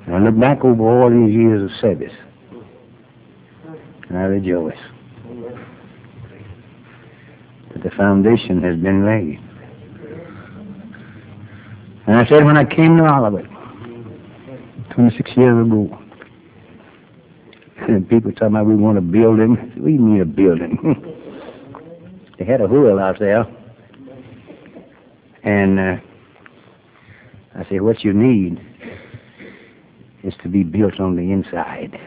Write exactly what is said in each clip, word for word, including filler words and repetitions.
And I look back over all these years of service, and I rejoice that the foundation has been laid. And I said when I came to Olivet, twenty-six years ago, and people talking about we want a building. I said, we need a building. They had a wheel out there. And uh, I said, what you need is to be built on the inside.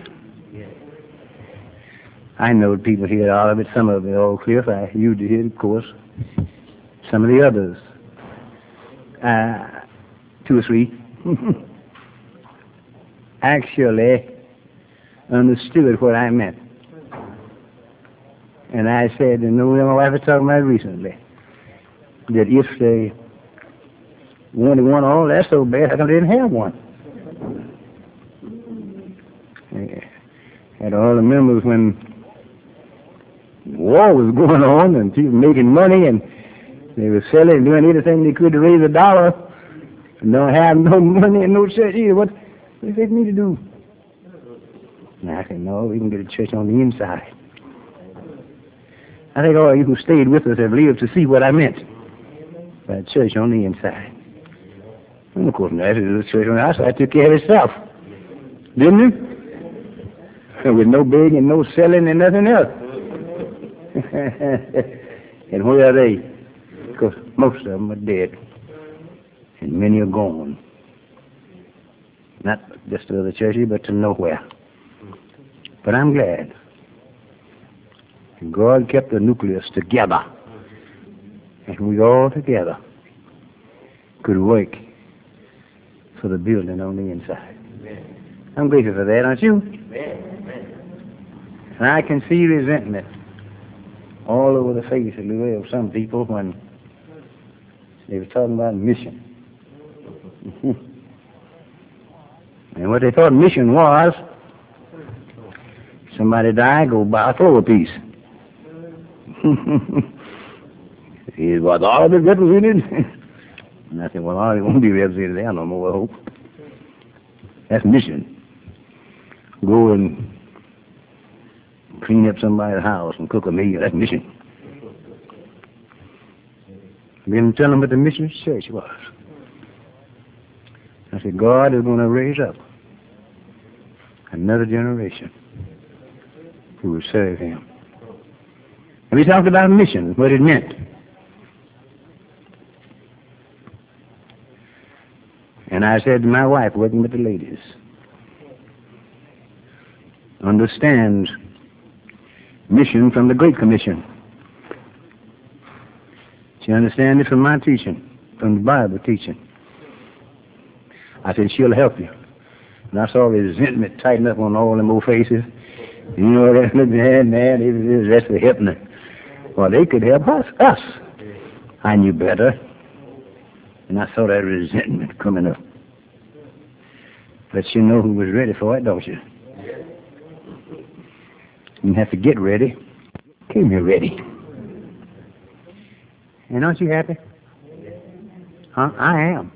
I know people here, all of it, some of it, Oak Cliff. I used to hear, of course. Some of the others. Uh, two or three. Actually understood what I meant. And I said, and my wife was talking about it recently, that if they wanted one all that so bad, how come they didn't have one? Yeah. Had all the members when war was going on and people making money and they were selling and doing anything they could to raise a dollar and don't have no money and no church either. What do they need to do? And I said, no, we can get a church on the inside. I think all you who stayed with us have lived to see what I meant by a church on the inside. And of course, now, the church on the outside took care of itself. Didn't it? And with no begging, no selling, and nothing else. And where are they? Because most of them are dead. And many are gone. Not just to other churches, but to nowhere. But I'm glad God kept the nucleus together. And we all together could work for the building on the inside. I'm grateful for that, aren't you? And I can see resentment all over the face of the of some people when they were talking about mission. And what they thought mission was, somebody died, go buy a floor piece. Is what all of it represented? And I said, well, all it won't be represented there no more, I hope. That's mission. Go and clean up somebody's house and cook a meal. That's mission. Then tell them what the mission church was. I said, God is going to raise up another generation who will serve him. And we talked about mission, what it meant. And I said to my wife, working with the ladies, understand mission from the Great Commission. She understands it from my teaching, from the Bible teaching. I said, she'll help you. And I saw resentment tighten up on all them old faces. You know, that man, man, it was just for helping her. Well, they could help us, us. I knew better. And I saw that resentment coming up. But you know who was ready for it, don't you? You didn't have to get ready. Came here ready. And aren't you happy? Huh? I am.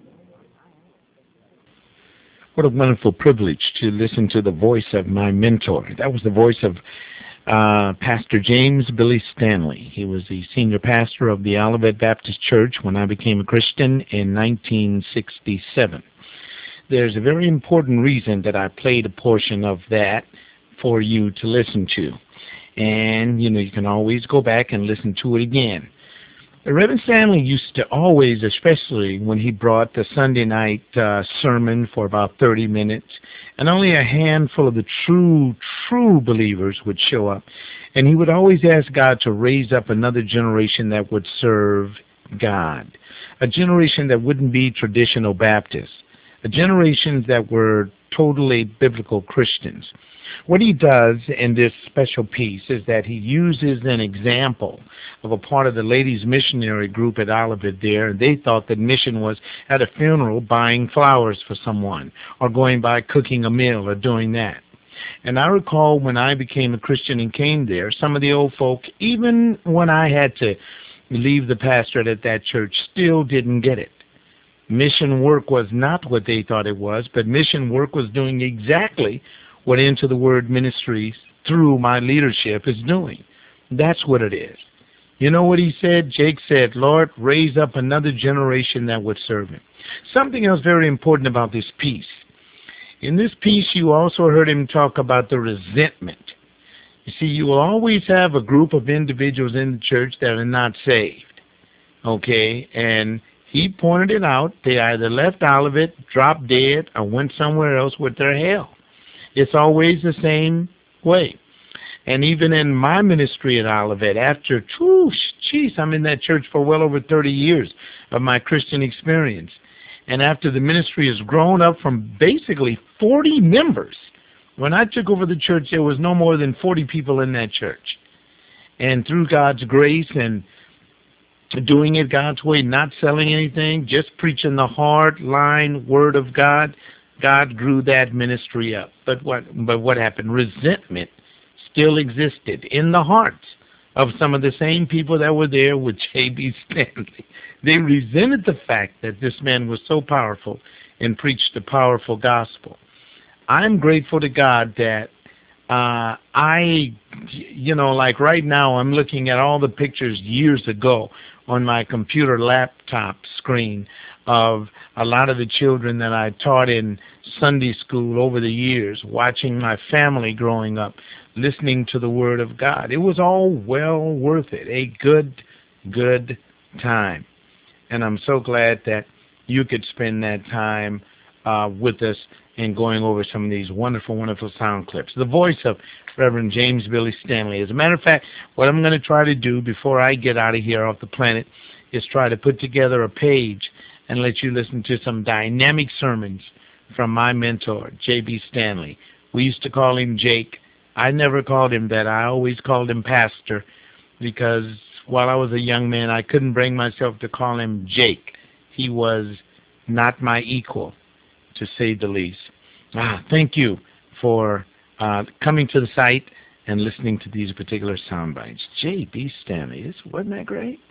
What a wonderful privilege to listen to the voice of my mentor. That was the voice of uh, Pastor James Billy Stanley. He was the senior pastor of the Olivet Baptist Church when I became a Christian in nineteen sixty-seven. There's a very important reason that I played a portion of that for you to listen to. And, you know, you can always go back and listen to it again. Reverend Stanley used to always, especially when he brought the Sunday night uh, sermon for about thirty minutes, and only a handful of the true, true believers would show up, and he would always ask God to raise up another generation that would serve God, a generation that wouldn't be traditional Baptists, a generation that were totally biblical Christians. What he does in this special piece is that he uses an example of a part of the ladies' missionary group at Olivet there, and they thought that mission was at a funeral buying flowers for someone, or going by cooking a meal, or doing that. And I recall when I became a Christian and came there, some of the old folk, even when I had to leave the pastorate at that church, still didn't get it. mission work was not what they thought it was, but mission work was doing exactly what Into the Word Ministries, through my leadership, is doing. That's what it is. You know what he said? Jake said, Lord, raise up another generation that would serve him. Something else very important about this piece. In this piece, you also heard him talk about the resentment. You see, you will always have a group of individuals in the church that are not saved. Okay? And he pointed it out. They either left Olivet, dropped dead, or went somewhere else with their hell. It's always the same way. And even in my ministry at Olivet, after, whoosh, geez, I'm in that church for well over thirty years of my Christian experience. And after the ministry has grown up from basically forty members, when I took over the church, there was no more than forty people in that church. And through God's grace and doing it God's way, not selling anything, just preaching the hard line word of God, God grew that ministry up. But what, but what happened? Resentment still existed in the hearts of some of the same people that were there with J B Stanley. They resented the fact that this man was so powerful and preached the powerful gospel. I'm grateful to God that uh, I, you know, like right now I'm looking at all the pictures years ago on my computer laptop screen of a lot of the children that I taught in Sunday school over the years, watching my family growing up, listening to the Word of God. It was all well worth it, a good, good time. And I'm so glad that you could spend that time uh, with us and going over some of these wonderful, wonderful sound clips. The voice of Reverend James Billy Stanley. As a matter of fact, what I'm going to try to do before I get out of here off the planet is try to put together a page and let you listen to some dynamic sermons from my mentor, J B Stanley. We used to call him Jake. I never called him that. I always called him Pastor, because while I was a young man, I couldn't bring myself to call him Jake. He was not my equal, to say the least. Ah, thank you for uh, coming to the site and listening to these particular sound bites. J B Stanley, wasn't that great?